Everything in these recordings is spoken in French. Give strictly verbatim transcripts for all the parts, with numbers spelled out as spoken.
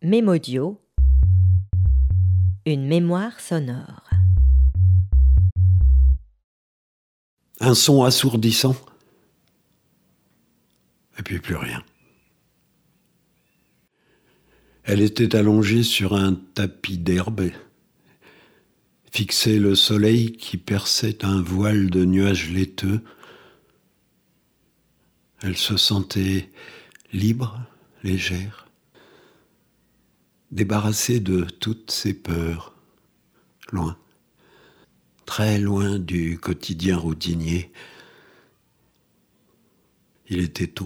Mémodio, une mémoire sonore. Un son assourdissant, et puis plus rien. Elle était allongée sur un tapis d'herbe, fixait le soleil qui perçait un voile de nuages laiteux. Elle se sentait libre, légère, débarrassée de toutes ses peurs, loin, très loin du quotidien routinier. Il était tôt.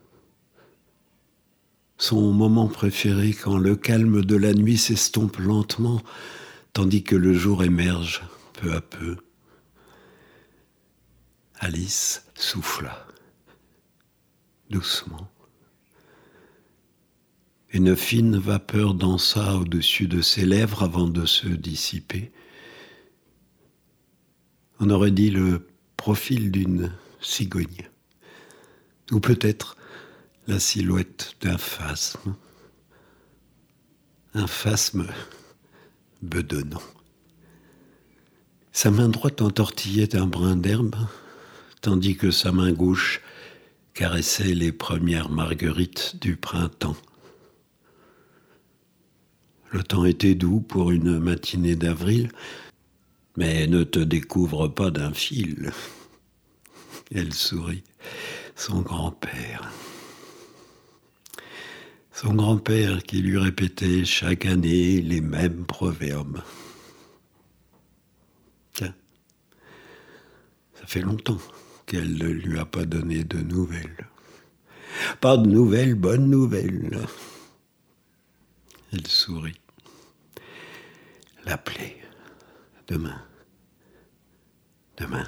Son moment préféré quand le calme de la nuit s'estompe lentement, tandis que le jour émerge peu à peu. Alice souffla, doucement. Une fine vapeur dansa au-dessus de ses lèvres avant de se dissiper. On aurait dit le profil d'une cigogne, ou peut-être la silhouette d'un phasme. Un phasme bedonnant. Sa main droite entortillait un brin d'herbe, tandis que sa main gauche caressait les premières marguerites du printemps. Le temps était doux pour une matinée d'avril, mais ne te découvre pas d'un fil. Elle sourit. Son grand-père. Son grand-père qui lui répétait chaque année les mêmes proverbes. Tiens, ça fait longtemps qu'elle ne lui a pas donné de nouvelles. Pas de nouvelles, bonnes nouvelles. Elle sourit. L'appeler. Demain. Demain.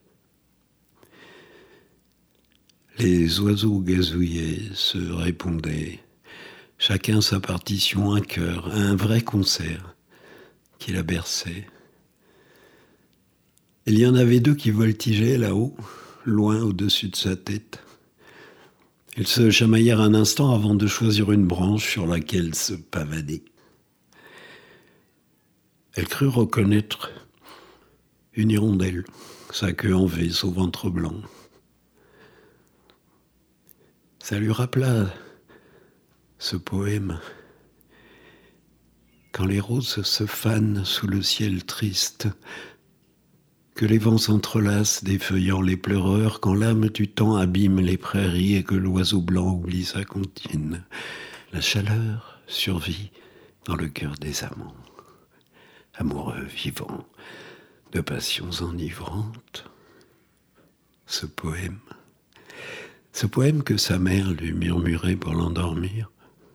Les oiseaux gazouillaient, se répondaient. Chacun sa partition, un chœur, un vrai concert qui la berçait. Il y en avait deux qui voltigeaient là-haut, loin au-dessus de sa tête. Ils se chamaillèrent un instant avant de choisir une branche sur laquelle se pavader. Elle crut reconnaître une hirondelle, sa queue en V, son ventre blanc. Ça lui rappela ce poème. Quand les roses se fanent sous le ciel triste, que les vents s'entrelacent défeuillant les pleureurs, quand l'âme du temps abîme les prairies et que l'oiseau blanc oublie sa comptine, la chaleur survit dans le cœur des amants, amoureux vivants, de passions enivrantes. Ce poème, ce poème que sa mère lui murmurait pour l'endormir.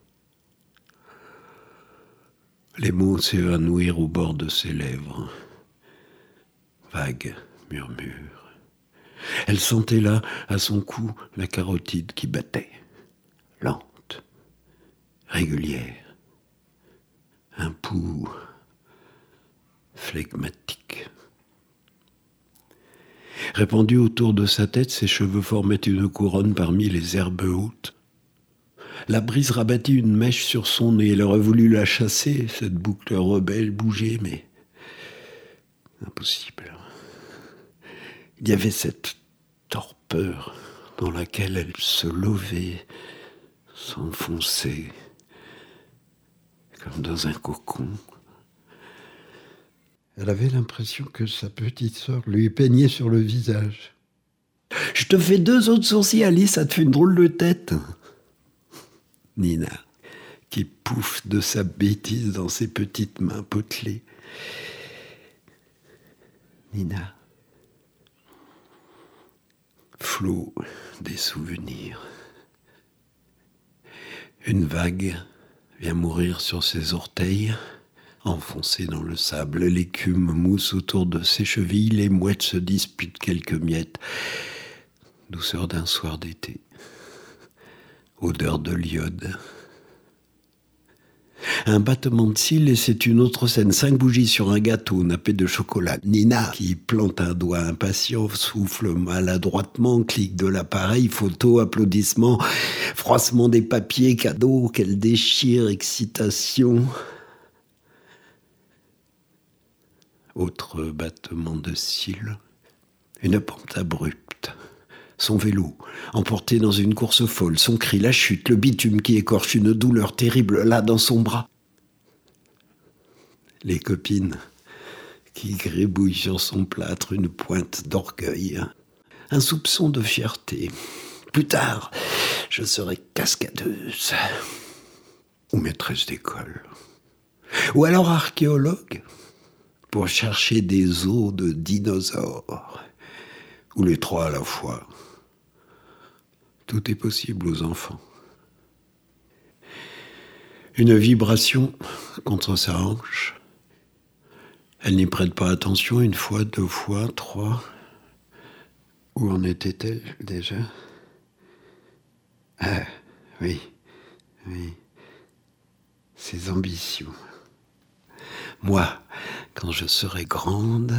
Les mots s'évanouirent au bord de ses lèvres. Vague murmure. Elle sentait là, à son cou, la carotide qui battait, lente, régulière. Un pouls flegmatique. Répandus autour de sa tête, ses cheveux formaient une couronne parmi les herbes hautes. La brise rabattit une mèche sur son nez. Elle aurait voulu la chasser, cette boucle rebelle bougeait, mais impossible. Il y avait cette torpeur dans laquelle elle se levait, s'enfonçait, comme dans un cocon. Elle avait l'impression que sa petite sœur lui peignait sur le visage. « Je te fais deux autres sourcils, Alice, ça te fait une drôle de tête. » Nina, qui pouffe de sa bêtise dans ses petites mains potelées. Nina. Flot des souvenirs. Une vague vient mourir sur ses orteils, enfoncée dans le sable. L'écume mousse autour de ses chevilles, les mouettes se disputent quelques miettes. Douceur d'un soir d'été. Odeur de l'iode. Un battement de cils et c'est une autre scène. Cinq bougies sur un gâteau nappé de chocolat. Nina, qui plante un doigt impatient, souffle maladroitement, clique de l'appareil, photo, applaudissements, froissement des papiers, cadeaux qu'elle déchire, excitation. Autre battement de cils. Une pente abrupte. Son vélo, emporté dans une course folle, son cri, la chute, le bitume qui écorche, une douleur terrible là dans son bras. Les copines qui gribouillent sur son plâtre, une pointe d'orgueil, un soupçon de fierté. Plus tard, je serai cascadeuse ou maîtresse d'école ou alors archéologue pour chercher des os de dinosaures ou les trois à la fois. Tout est possible aux enfants. Une vibration contre sa hanche. Elle n'y prête pas attention une fois, deux fois, trois. Où en était-elle déjà ? Ah, oui, oui. Ses ambitions. Moi, quand je serai grande...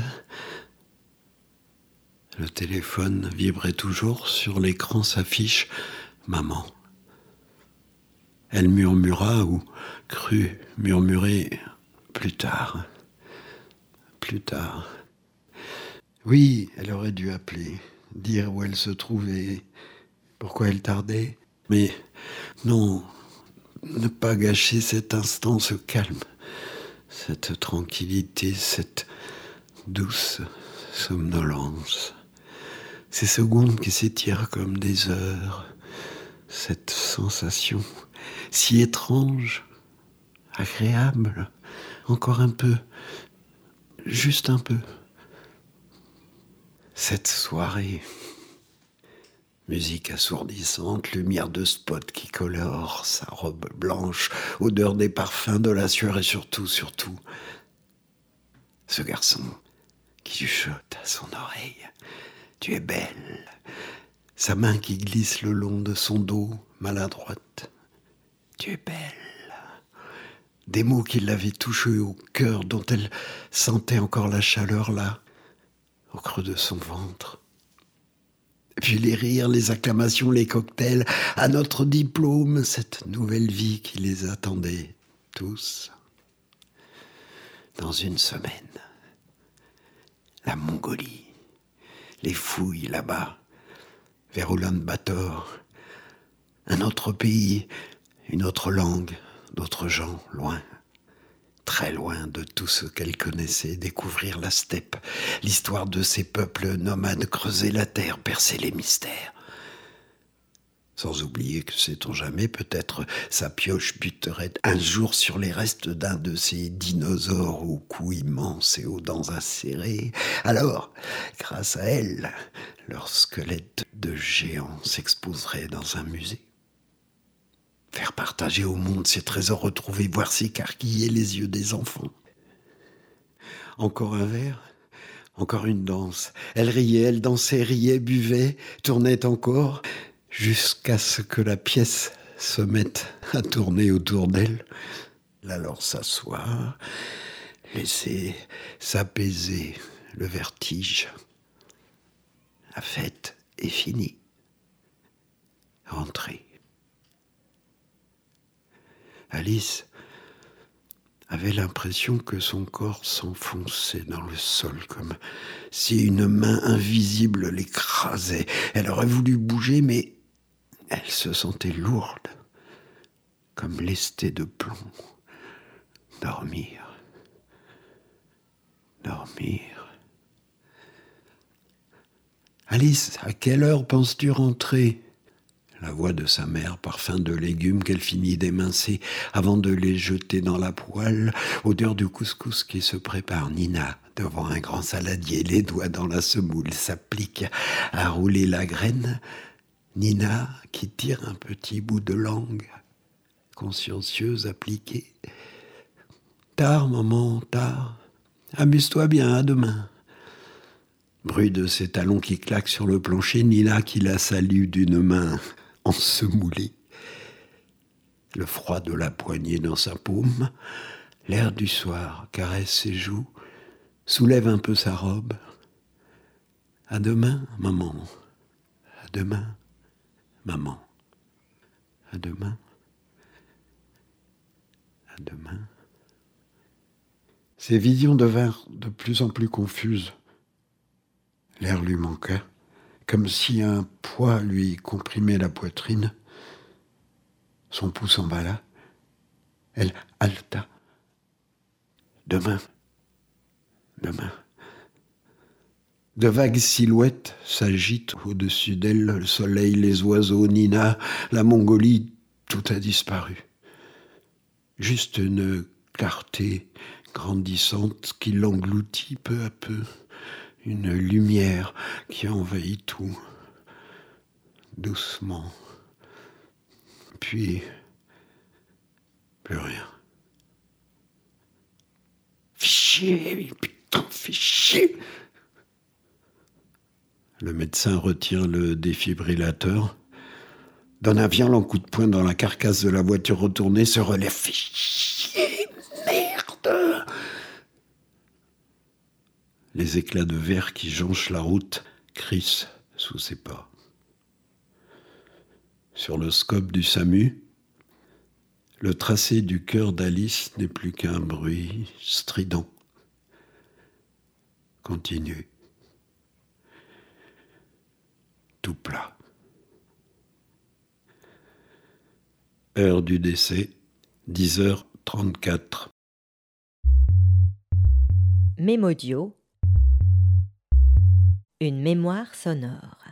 Le téléphone vibrait toujours, sur l'écran s'affiche « Maman ». Elle murmura ou crut murmurer « Plus tard, plus tard ». Oui, elle aurait dû appeler, dire où elle se trouvait, pourquoi elle tardait. Mais non, ne pas gâcher cet instant, ce calme, cette tranquillité, cette douce somnolence. Ces secondes qui s'étirent comme des heures, cette sensation si étrange, agréable, encore un peu, juste un peu. Cette soirée, musique assourdissante, lumière de spot qui colore sa robe blanche, odeur des parfums, de la sueur et surtout, surtout, ce garçon qui chuchote à son oreille. Tu es belle. Sa main qui glisse le long de son dos, maladroite. Tu es belle. Des mots qui l'avaient touchée au cœur, dont elle sentait encore la chaleur là, au creux de son ventre. Et puis les rires, les acclamations, les cocktails, à notre diplôme, cette nouvelle vie qui les attendait tous. Dans une semaine, la Mongolie. Les fouilles là-bas, vers Oulan-Bator, un autre pays, une autre langue, d'autres gens, loin, très loin de tout ce qu'elle connaissait, découvrir la steppe, l'histoire de ces peuples nomades, creuser la terre, percer les mystères. Sans oublier que, sait-on jamais, peut-être sa pioche buterait un jour sur les restes d'un de ces dinosaures au cou immense et aux dents acérées. Alors, grâce à elle, leur squelette de géant s'exposerait dans un musée. Faire partager au monde ces trésors retrouvés, voir s'écarquiller les yeux des enfants. Encore un verre, encore une danse. Elle riait, elle dansait, riait, buvait, tournait encore... jusqu'à ce que la pièce se mette à tourner autour d'elle. Alors s'asseoir, laisser s'apaiser le vertige. La fête est finie. Rentrer. Alice avait l'impression que son corps s'enfonçait dans le sol, comme si une main invisible l'écrasait. Elle aurait voulu bouger, mais elle se sentait lourde, comme lestée de plomb. Dormir. Dormir. Alice, à quelle heure penses-tu rentrer ? La voix de sa mère, parfum de légumes qu'elle finit d'émincer avant de les jeter dans la poêle, odeur du couscous qui se prépare. Nina, devant un grand saladier, les doigts dans la semoule, s'applique à rouler la graine. Nina, qui tire un petit bout de langue, consciencieuse, appliquée. Tard, maman, tard. Amuse-toi bien, à demain. Bruit de ses talons qui claquent sur le plancher, Nina qui la salue d'une main ensemoulée. Le froid de la poignée dans sa paume, l'air du soir caresse ses joues, soulève un peu sa robe. À demain, maman. À demain, maman. À demain. À demain. Ses visions devinrent de plus en plus confuses. L'air lui manqua, comme si un poids lui comprimait la poitrine. Son pouls s'emballa. Elle haleta. Demain. Demain. De vagues silhouettes s'agitent au-dessus d'elle, le soleil, les oiseaux, Nina, la Mongolie, tout a disparu. Juste une clarté grandissante qui l'engloutit peu à peu, une lumière qui envahit tout, doucement. Puis, plus rien. Fichier, putain, fichier. Le médecin retire le défibrillateur, donne un violent coup de poing dans la carcasse de la voiture retournée, se relève. Fichier, merde. Les éclats de verre qui jonchent la route crissent sous ses pas. Sur le scope du SAMU, le tracé du cœur d'Alice n'est plus qu'un bruit strident, continu, tout plat. Heure du décès, dix heures trente-quatre. Mémodio, une mémoire sonore.